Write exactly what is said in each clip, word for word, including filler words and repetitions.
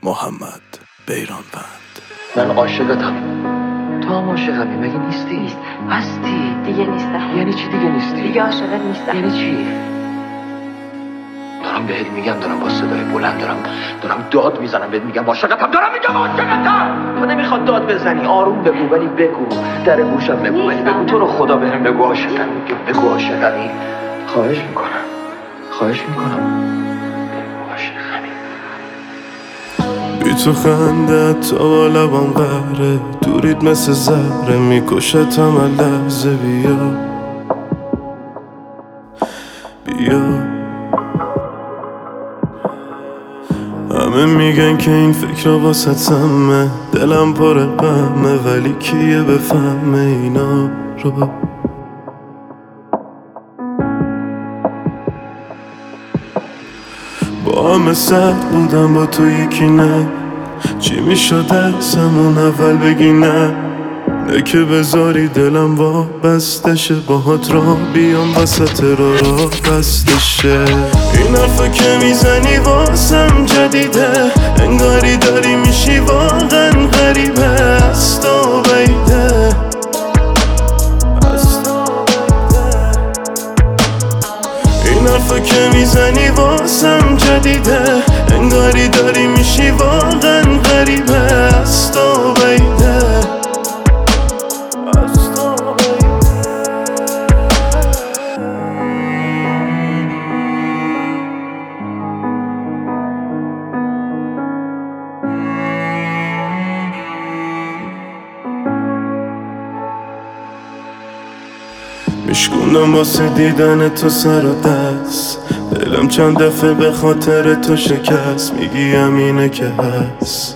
محمد بیرانوند. من عاشقتم، تو هم عاشقمی، مگه نیستی؟ نیست. هستی؟ دیگه نیستم. یعنی چی دیگه نیستی؟ دیگه عاشقت نیستم. یعنی چی؟ دارم بهت میگم، دارم با صدای بلند دارم دارم داد میزنم بهت میگم عاشقتم، دارم میگم عاشقتم. تو نمیخواد داد بزنی، آروم بگو، ولی بگو، در گوشم بگو، ولی بگو تو رو خدا بهم بگو عاشقمی، بگو عاشقمی. خواهش میکنم خواهش میکنم بگو عاشقمی. بی تو خنده تا با لبام قهره، دورید مثل زهره میکشتم هر لحظه. بیا بیا، همه میگن که این فکر واسه سمه، دلم پر غمه، ولی کیه بفهمه اینا رو. با همه سخت بودم، با تو یکی نه. چی میشد ازمون اول بگی نه؟ نه که بذاری دلم وا بستشه، باهات را بیام وسط را را بستشه. این حرفا که میزنی واسم جدیده، انگاری داری میشی واقعا غریبه. از تو بیده این حرفا که میزنی واسم جدیده، انگاری داری میشی واقعا غریبه. از تو بیده میشکونم واسه دیدن تو سر و دست، دلم چند دفعه به خاطر تو شکست. میگی همینه که هست،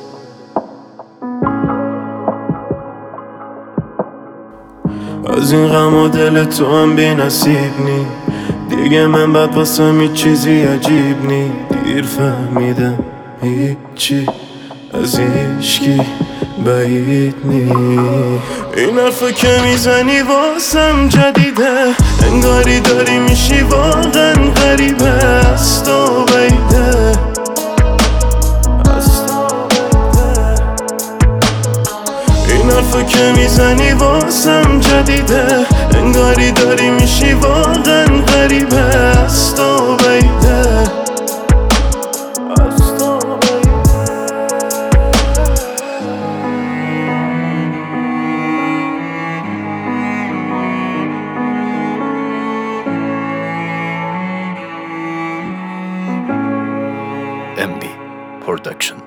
از این غم و دل تو هم بی نصیب نی. دیگه من بعد واسه می چیزی عجیب نی. دیر فهمیدم هیچی از هیچکی بعید نی. این حرفا که میزنی واسم جدیده، انگاری داری میشی واقعا غریبه. از تو بیده این حرفا که میزنی واسم جدیده، انگاری داری میشی واقعا غریبه. از تو بیده M B Production.